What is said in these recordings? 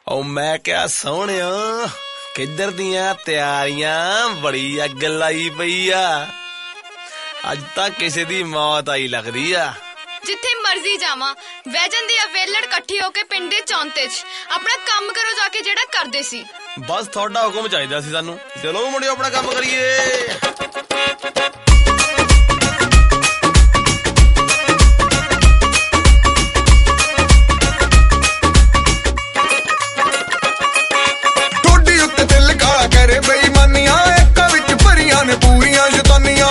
ਉਹ ਮੈਂ ਕਿਹਾ ਸੋਹਣਿਆ ਕਿੱਧਰ ਦੀਆਂ ਤਿਆਰੀਆਂ, ਬੜੀ ਅੱਗ ਲਾਈ ਪਈ ਆ। ਅੱਜ ਤਾਂ ਕਿਸੇ ਦੀ ਮੌਤ ਆਈ ਲੱਗਦੀ ਆ। ਜਿੱਥੇ ਮਰਜ਼ੀ ਜਾਵਾਂ ਵਹਿ ਜਾਂਦੀ ਆ ਵੇਲੜ ਇਕੱਠੀ ਹੋ ਕੇ ਪਿੰਡ ਦੇ ਚੌਂਤੇ 'ਚ। ਆਪਣਾ ਕੰਮ ਕਰੋ ਜਾ ਕੇ ਜਿਹੜਾ ਕਰਦੇ ਸੀ। ਬਸ ਤੁਹਾਡਾ ਹੁਕਮ ਚਾਹੀਦਾ ਸੀ ਸਾਨੂੰ। ਚਲੋ ਮੁੰਡਿਓ ਆਪਣਾ ਕੰਮ ਕਰੀਏ। करे बेईमानियां एक विच भरियां ने पूरियां शैतानियां।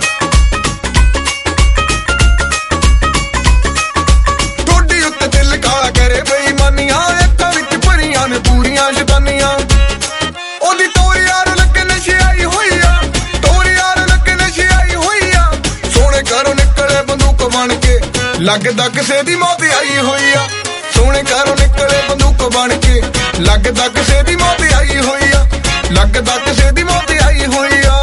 ठोडी उत्ते दिल काला करे बेईमानियां एक विच भरियां ने पूरियां शैतानियां। ओदी तोर यार लगे नशे आई हुई आ, तोर यार लगे नशे आई हुई आ। सोने घरों निकले बंदूक बन के, लगदा किसे दी मौत आई हुई आ। सोने घरों निकले बंदूक बन के, लगदा किसे दी मौत आई हुई आ। लगदा किसे दी मौत आई हुई आ।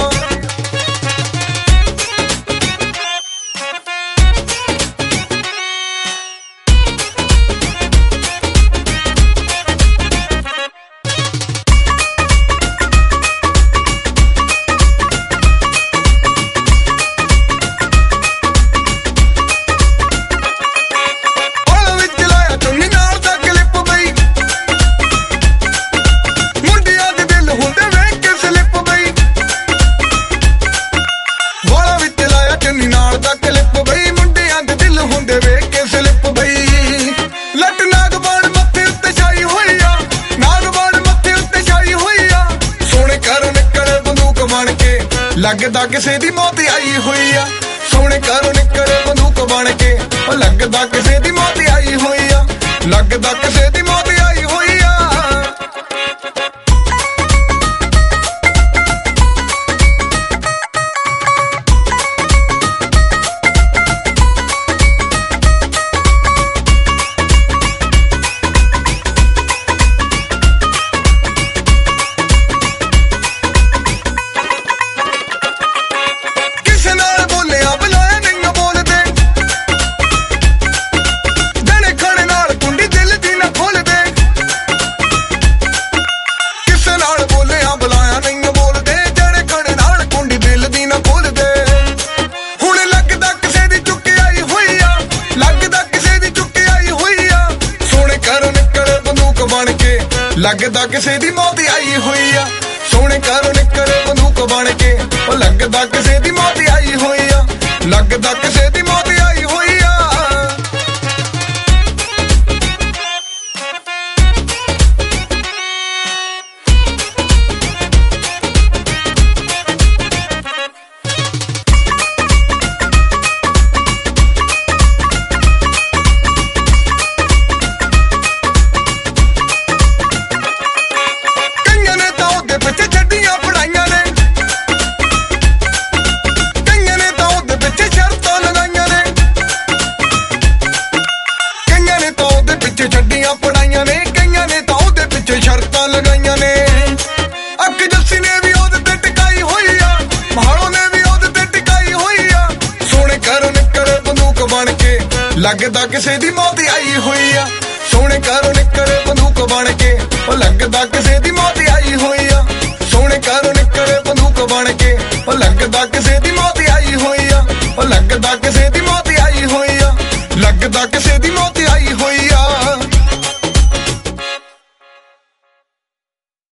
लगदा किसे दी मौत आई हुई आ। सोने घरों निकले बंदूक बन के, लगदा किसे दी मौत आई हुई आ। लगदा किसे दी मौत आई हुई आ। लगदा किसे दी मौत आई हुई आ। सोने घरों निकले बंदूक बन के, लगदा किसे दी मौत आई हुई आ। लगदा किसे दी मौत आई हुई आ। लगदा किसे दी मौत आई हुई आ। सोने घरों निकले बंदूक बन के, लगदा किसे दी मौत आई हुई आ। सोने घरों निकले बंदूक बन के, लगदा किसे